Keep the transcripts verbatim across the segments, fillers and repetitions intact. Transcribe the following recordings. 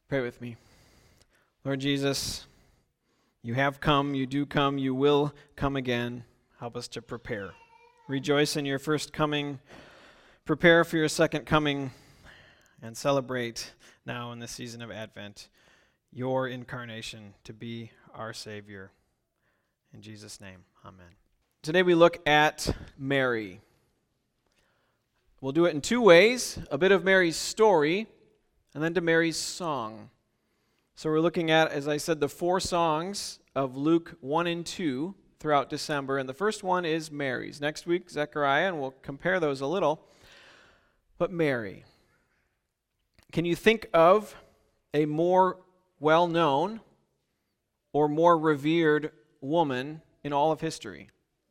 Pray with me. Lord Jesus, you have come, you do come, you will come again. Help us to prepare. Rejoice in your first coming, prepare for your second coming, and celebrate now in the season of Advent your incarnation to be our Savior. In Jesus' name, amen. Today we look at Mary. We'll do it in two ways, a bit of Mary's story, and then to Mary's song. So we're looking at, as I said, the four songs of Luke one and two throughout December, and the first one is Mary's. Next week, Zechariah, and we'll compare those a little. But Mary. Can you think of a more well-known or more revered woman in all of history?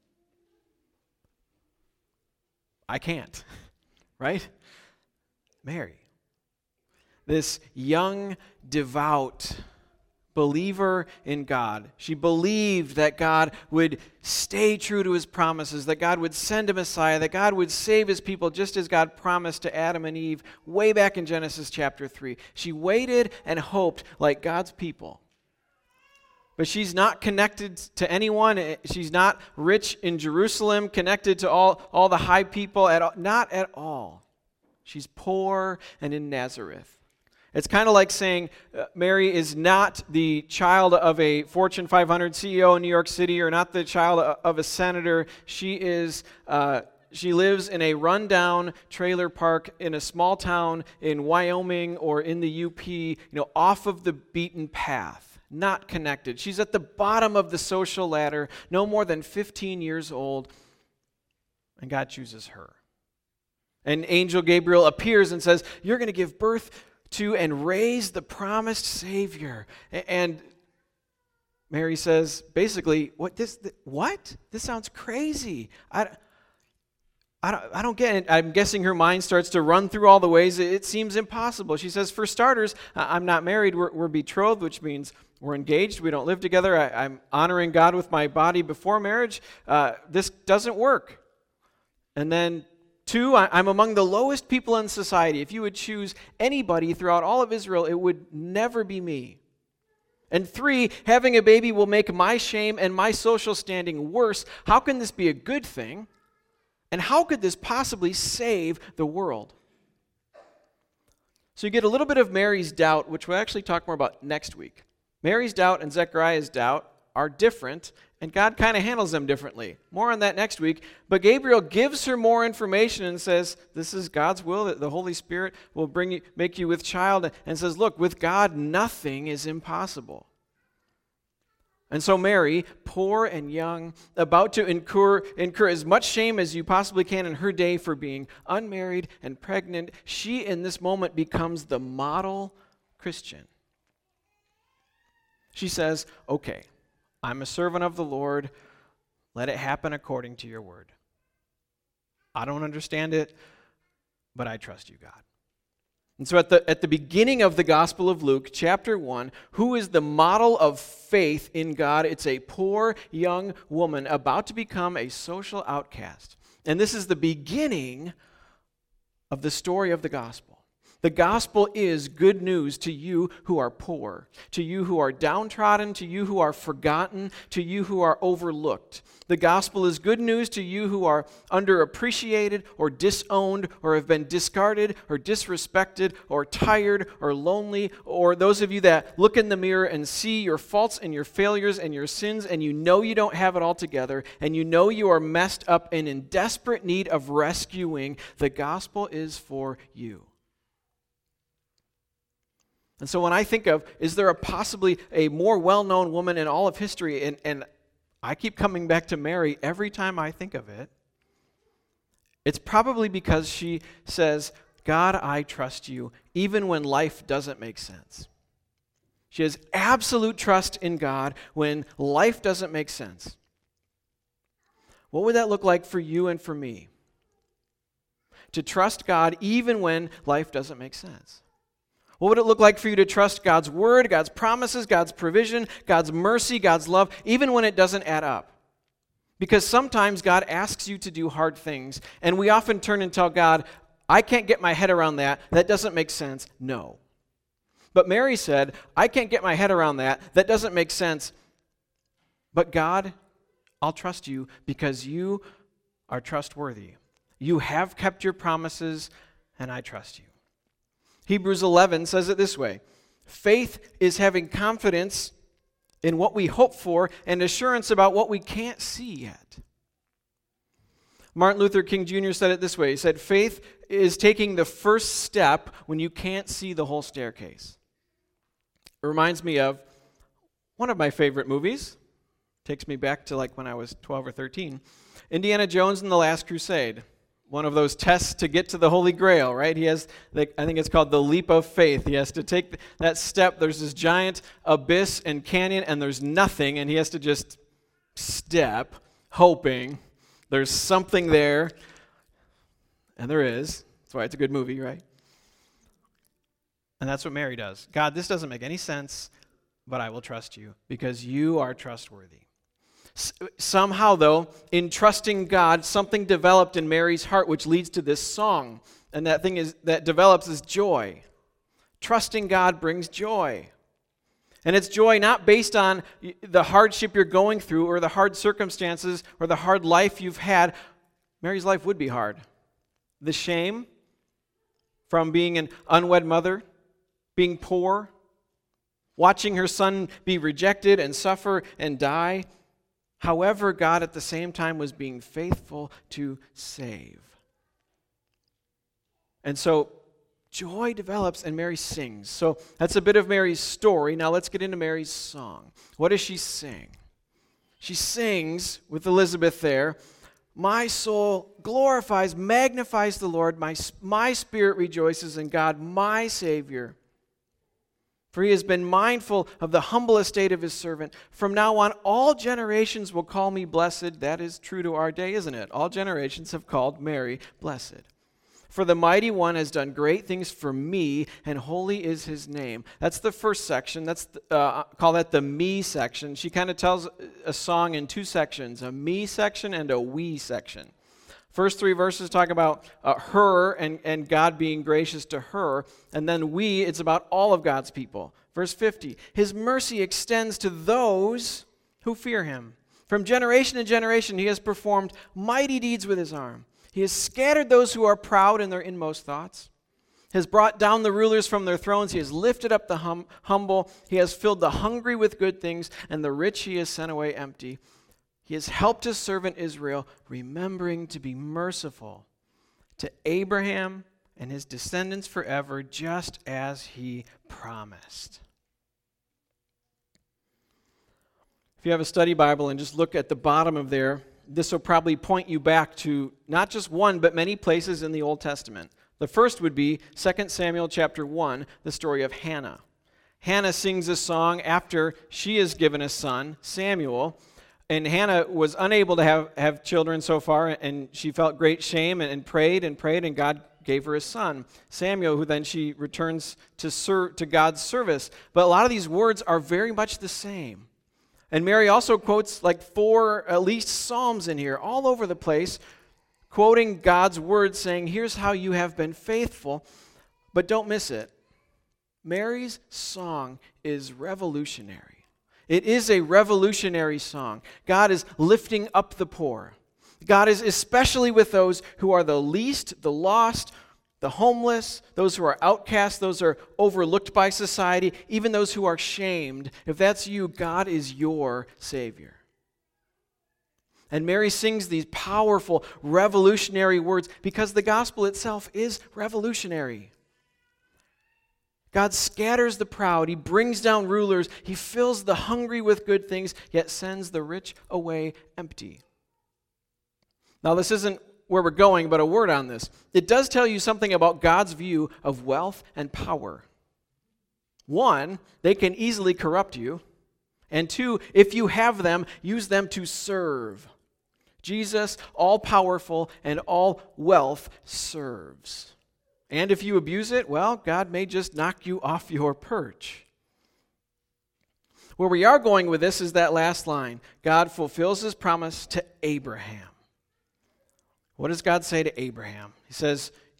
I can't, right? Mary. This young, devout believer in God. She believed that God would stay true to his promises, that God would send a Messiah, that God would save his people just as God promised to Adam and Eve way back in Genesis chapter three. She waited and hoped like God's people. But she's not connected to anyone. She's not rich in Jerusalem, connected to all, all the high people, at all. Not at all. She's poor and in Nazareth. It's kind of like saying uh, Mary is not the child of a Fortune five hundred C E O in New York City or not the child of a senator. She is. Uh, she lives in a rundown trailer park in a small town in Wyoming or in the U P, you know, off of the beaten path, not connected. She's at the bottom of the social ladder, no more than fifteen years old, and God chooses her. And angel Gabriel appears and says, "You're going to give birth to and raise the promised Savior." And Mary says, basically, what this what? This sounds crazy. I, I, don't, I don't get it. I'm guessing her mind starts to run through all the ways it seems impossible. She says, for starters, I'm not married. We're, we're betrothed, which means we're engaged. We don't live together. I, I'm honoring God with my body before marriage. Uh, this doesn't work. And then Two, I'm among the lowest people in society. If you would choose anybody throughout all of Israel, it would never be me. And three, having a baby will make my shame and my social standing worse. How can this be a good thing? And how could this possibly save the world? So you get a little bit of Mary's doubt, which we'll actually talk more about next week. Mary's doubt and Zechariah's doubt are different, and God kind of handles them differently. More on that next week. But Gabriel gives her more information and says, this is God's will, that the Holy Spirit will bring you, make you with child, and says, look, with God, nothing is impossible. And so Mary, poor and young, about to incur, incur as much shame as you possibly can in her day for being unmarried and pregnant, she in this moment becomes the model Christian. She says, okay, I'm a servant of the Lord. Let it happen according to your word. I don't understand it, but I trust you, God. And so at the, at the beginning of the Gospel of Luke, chapter one, who is the model of faith in God? It's a poor young woman about to become a social outcast. And this is the beginning of the story of the gospel. The gospel is good news to you who are poor, to you who are downtrodden, to you who are forgotten, to you who are overlooked. The gospel is good news to you who are underappreciated or disowned or have been discarded or disrespected or tired or lonely, or those of you that look in the mirror and see your faults and your failures and your sins and you know you don't have it all together and you know you are messed up and in desperate need of rescuing. The gospel is for you. And so when I think of, is there a possibly a more well-known woman in all of history, and, and I keep coming back to Mary every time I think of it, it's probably because she says, God, I trust you, even when life doesn't make sense. She has absolute trust in God when life doesn't make sense. What would that look like for you and for me? To trust God even when life doesn't make sense. What would it look like for you to trust God's word, God's promises, God's provision, God's mercy, God's love, even when it doesn't add up? Because sometimes God asks you to do hard things, and we often turn and tell God, I can't get my head around that. That doesn't make sense. No. But Mary said, I can't get my head around that. That doesn't make sense. But God, I'll trust you because you are trustworthy. You have kept your promises, and I trust you. Hebrews eleven says it this way: faith is having confidence in what we hope for and assurance about what we can't see yet. Martin Luther King Junior said it this way. He said, faith is taking the first step when you can't see the whole staircase. It reminds me of one of my favorite movies. Takes me back to like when I was twelve or thirteen. Indiana Jones and the Last Crusade. One of those tests to get to the Holy Grail, right? He has, the, I think it's called the leap of faith. He has to take that step. There's this giant abyss and canyon, and there's nothing, and he has to just step, hoping there's something there. And there is. That's why it's a good movie, right? And that's what Mary does. God, this doesn't make any sense, but I will trust you because you are trustworthy. Somehow, though, in trusting God, something developed in Mary's heart which leads to this song. And that thing is that develops is joy. Trusting God brings joy. And it's joy not based on the hardship you're going through or the hard circumstances or the hard life you've had. Mary's life would be hard. The shame from being an unwed mother, being poor, watching her son be rejected and suffer and die. However, God at the same time was being faithful to save. And so joy develops and Mary sings. So that's a bit of Mary's story. Now let's get into Mary's song. What does she sing? She sings with Elizabeth there, my soul glorifies, magnifies the Lord. My, my spirit rejoices in God, my Savior. For he has been mindful of the humble estate of his servant. From now on, all generations will call me blessed. That is true to our day, isn't it? All generations have called Mary blessed. For the mighty one has done great things for me, and holy is his name. That's the first section. That's the, uh, call that the me section. She kind of tells a song in two sections, a me section and a we section. First three verses talk about uh, her and, and God being gracious to her. And then we, it's about all of God's people. Verse fifty, his mercy extends to those who fear him. From generation to generation, he has performed mighty deeds with his arm. He has scattered those who are proud in their inmost thoughts. He has brought down the rulers from their thrones. He has lifted up the hum- humble. He has filled the hungry with good things, and the rich he has sent away empty. He has helped his servant Israel, remembering to be merciful to Abraham and his descendants forever, just as he promised. If you have a study Bible and just look at the bottom of there, this will probably point you back to not just one, but many places in the Old Testament. The first would be Second Samuel chapter one, the story of Hannah. Hannah sings a song after she is given a son, Samuel. And Hannah was unable to have, have children so far, and she felt great shame and, and prayed and prayed, and God gave her a son, Samuel, who then she returns to serve, to God's service. But a lot of these words are very much the same. And Mary also quotes like four, at least psalms in here, all over the place, quoting God's word, saying, here's how you have been faithful, but don't miss it. Mary's song is revolutionary. It is a revolutionary song. God is lifting up the poor. God is especially with those who are the least, the lost, the homeless, those who are outcast, those who are overlooked by society, even those who are shamed. If that's you, God is your Savior. And Mary sings these powerful, revolutionary words because the gospel itself is revolutionary. God scatters the proud, he brings down rulers, he fills the hungry with good things, yet sends the rich away empty. Now, this isn't where we're going, but a word on this. It does tell you something about God's view of wealth and power. One, they can easily corrupt you. And two, if you have them, use them to serve. Jesus, all-powerful and all wealth, serves. And if you abuse it, well, God may just knock you off your perch. Where we are going with this is that last line. God fulfills his promise to Abraham. What does God say to Abraham? He says,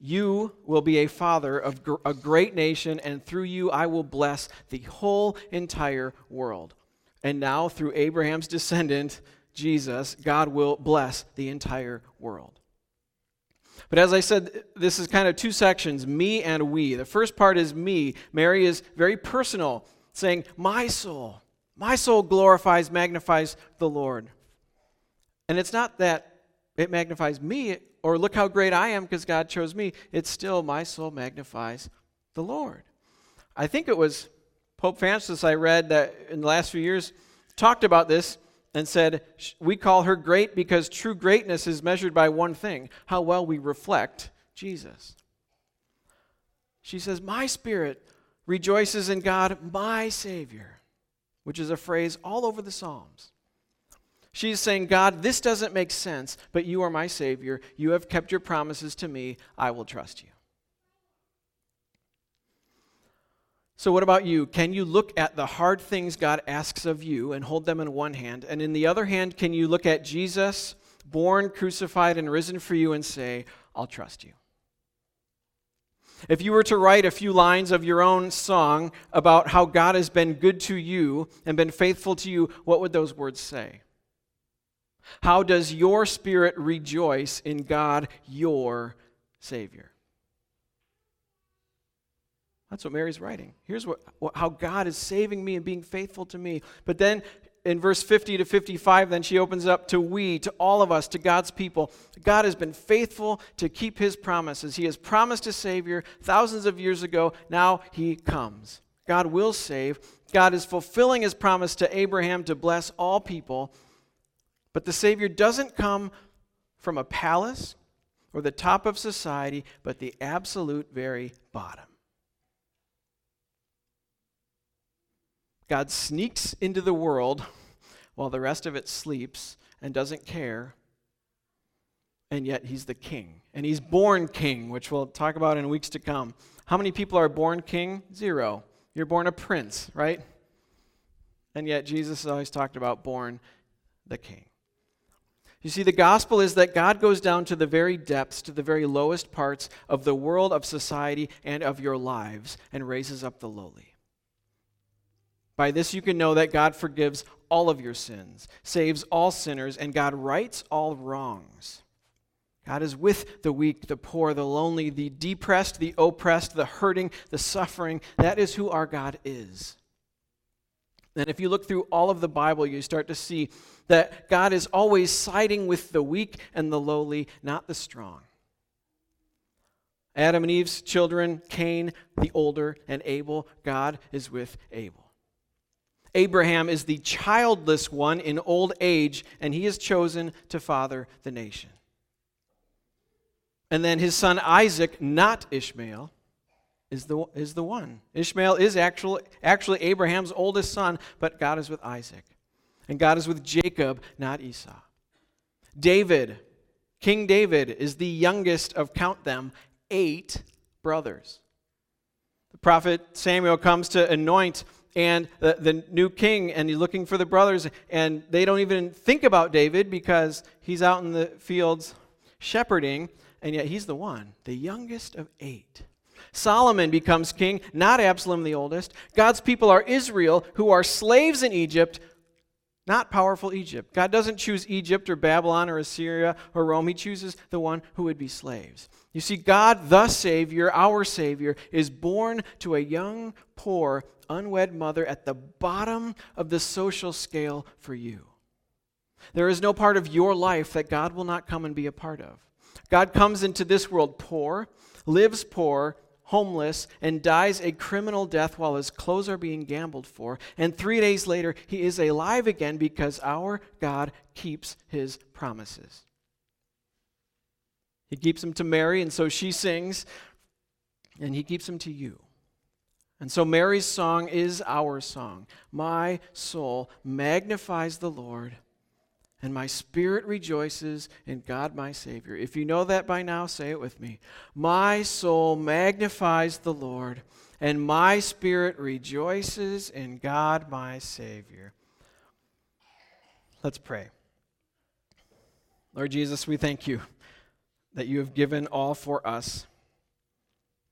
You will be a father of gr- a great nation, and through you I will bless the whole entire world. And now, through Abraham's descendant, Jesus, God will bless the entire world. But as I said, this is kind of two sections, me and we. The first part is me. Mary is very personal, saying, my soul, my soul glorifies, magnifies the Lord. And it's not that it magnifies me, or look how great I am because God chose me. It's still my soul magnifies the Lord. I think it was Pope Francis I read that in the last few years talked about this and said, we call her great because true greatness is measured by one thing, how well we reflect Jesus. She says, my spirit rejoices in God, my Savior, which is a phrase all over the Psalms. She's saying, God, this doesn't make sense, but you are my Savior. You have kept your promises to me. I will trust you. So what about you? Can you look at the hard things God asks of you and hold them in one hand? And in the other hand, can you look at Jesus, born, crucified, and risen for you and say, I'll trust you? If you were to write a few lines of your own song about how God has been good to you and been faithful to you, what would those words say? How does your spirit rejoice in God, your Savior? That's what Mary's writing. Here's what, what how God is saving me and being faithful to me. But then in verse fifty to fifty-five, then she opens up to we, to all of us, to God's people. God has been faithful to keep his promises. He has promised a Savior thousands of years ago. Now he comes. God will save. God is fulfilling his promise to Abraham to bless all people. But the Savior doesn't come from a palace or the top of society, but the absolute very bottom. God sneaks into the world while the rest of it sleeps and doesn't care, and yet he's the king. And he's born king, which we'll talk about in weeks to come. How many people are born king? Zero. You're born a prince, right? And yet Jesus has always talked about born the king. You see, the gospel is that God goes down to the very depths, to the very lowest parts of the world, of society, and of your lives, and raises up the lowly. By this you can know that God forgives all of your sins, saves all sinners, and God rights all wrongs. God is with the weak, the poor, the lonely, the depressed, the oppressed, the hurting, the suffering. That is who our God is. And if you look through all of the Bible, you start to see that God is always siding with the weak and the lowly, not the strong. Adam and Eve's children, Cain, the older, and Abel, God is with Abel. Abraham is the childless one in old age, and he is chosen to father the nation. And then his son Isaac, not Ishmael, is the, is the one. Ishmael is actually, actually Abraham's oldest son, but God is with Isaac. And God is with Jacob, not Esau. David, King David, is the youngest of, count them, eight brothers. The prophet Samuel comes to anoint and the, the new king, and he's looking for the brothers, and they don't even think about David because he's out in the fields shepherding, and yet he's the one, the youngest of eight. Solomon becomes king, not Absalom the oldest. God's people are Israel, who are slaves in Egypt, not powerful Egypt. God doesn't choose Egypt or Babylon or Assyria or Rome. He chooses the one who would be slaves. You see, God, the Savior, our Savior, is born to a young, poor, unwed mother at the bottom of the social scale for you. There is no part of your life that God will not come and be a part of. God comes into this world poor, lives poor, homeless, and dies a criminal death while his clothes are being gambled for. And three days later, he is alive again because our God keeps his promises. He keeps them to Mary, and so she sings, and he keeps them to you. And so Mary's song is our song. My soul magnifies the Lord, and my spirit rejoices in God my Savior. If you know that by now, say it with me. My soul magnifies the Lord, and my spirit rejoices in God my Savior. Let's pray. Lord Jesus, we thank you that you have given all for us.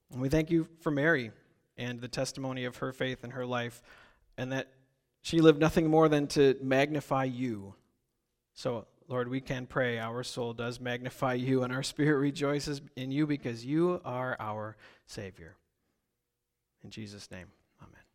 And we thank you for Mary and the testimony of her faith and her life, and that she lived nothing more than to magnify you. So, Lord, we can pray our soul does magnify you, and our spirit rejoices in you because you are our Savior. In Jesus' name, amen.